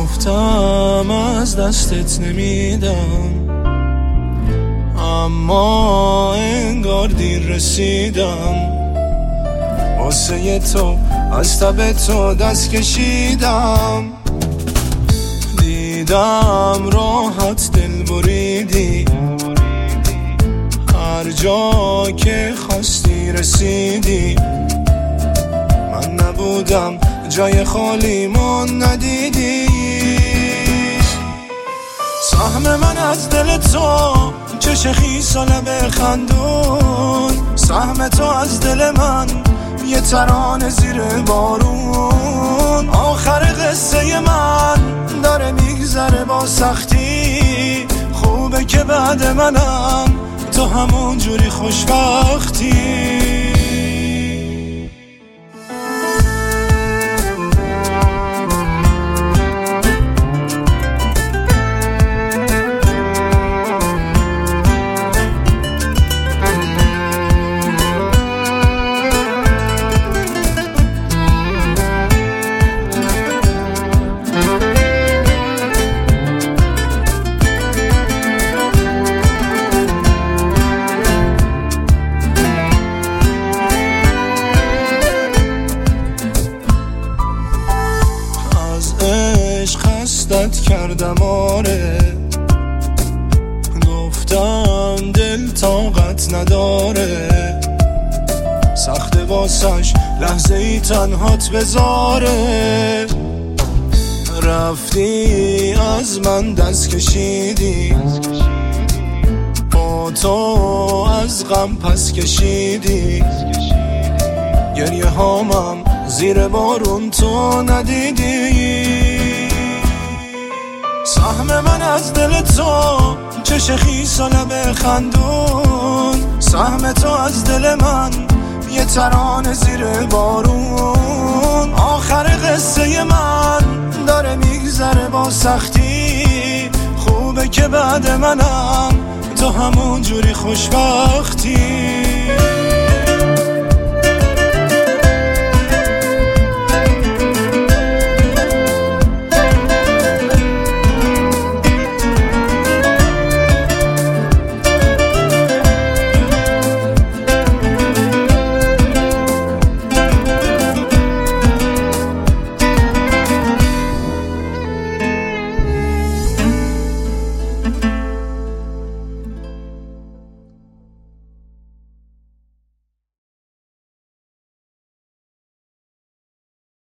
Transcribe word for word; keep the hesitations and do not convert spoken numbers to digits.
گفتم از دستت نمیدم، اما انگار دیر رسیدم. واسه تو از تب تو دست کشیدم، دیدم راحت دل بریدی، هر جا که خواستی رسیدی. من نبودم جای خالی من ندیدی. سهم من از دل تو چه خیس و لب خندون، سهم تو از دل من یه ترانه زیر بارون. آخر قصه من داره میگذره با سختی، خوبه که بعد منم تو همون جوری خوشبختی. خستت کردم آره، گفتم دل طاقت نداره، سخت واسش لحظه ای تنهات بذاره. رفتی از من دست کشیدی، با تو از غم پس کشیدی. گریه هامم زیر بارون تو ندیدی. سهم من از دل تو چه خیس و لب خندون، سهم تو از دل من یه ترانه زیر بارون. آخر قصه من داره میگذره با سختی، خوبه که بعد منم تو همون جوری خوشبختی.